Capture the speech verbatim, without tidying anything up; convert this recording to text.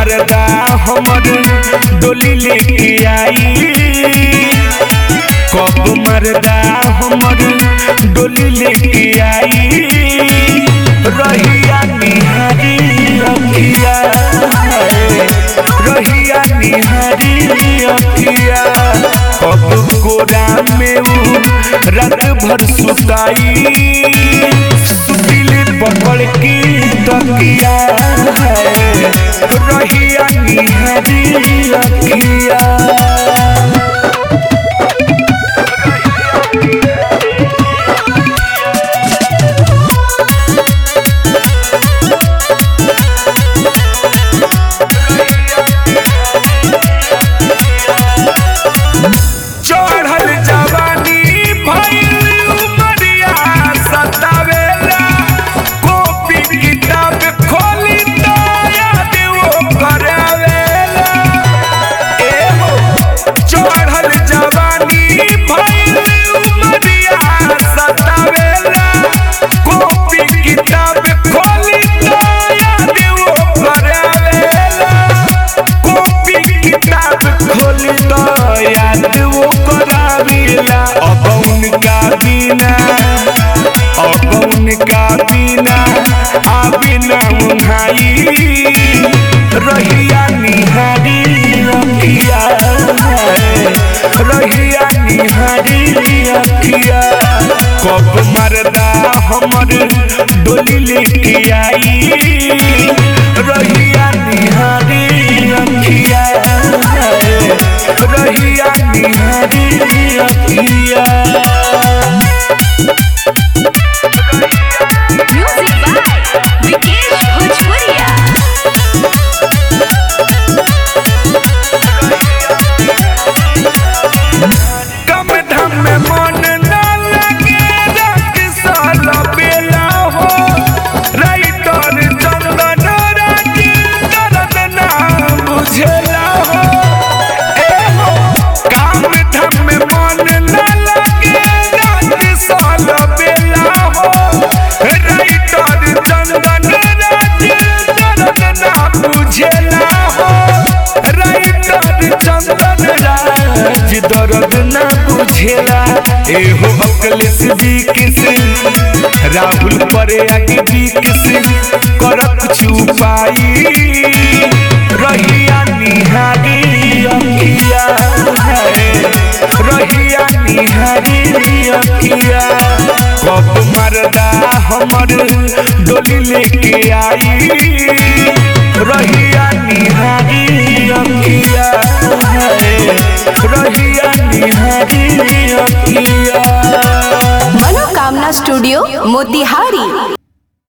मरदा हमर डोली लेके आई, कब मरदा हमर डोली लेके आई। रहिया निहारी अखिया, रहिया निहारी अखिया, कब कोरा में उ रात भर सुताई। सुतिल पकड़ के तकिया, रहिया निहारी अखिया। चढ़ल जवानी भइल उमरिया सतावेला, कॉपी किताब खोली तो याद वो करावेला। एहो चढ़ल जवानी भइल उमरिया सतावेला, कॉपी किताब खोली तो याद वो करावेला। कॉपी किताब खोली तो याद वो करावेला। अब उनका बिना, अब उनका बिना आवे ना उन्हाई। रहिया निहारी अखिया, रहिया निहारी अखिया, कब मरदा हमर डोली लेके आई। रहिया निहारी अखिया, रहिया निहारी अखिया। म्यूजिक बाय विकेश भोजपुरिया। कम धम में मन न लगे रख साला बेला हो, राइटर चंदन राज दर्द ना बुझेला हो। एहो काम धम में मन न लगे रख साला बेला हो, राइटर चंदन राज दर्द ना बुझेला हो। राइटर चंदन राज दर्द ना बुझेला। एहो अकलेश बिकिस राहुल पर आगे बिकिस करत छुपाई। रहिया निहारी अखिया, रहिया निहारी अखिया, कब मरदा हमर डोली लेके आई। रहिया निहारी अखिया, रहिया निहारी अखिया। मनोकामना स्टूडियो मोतिहारी।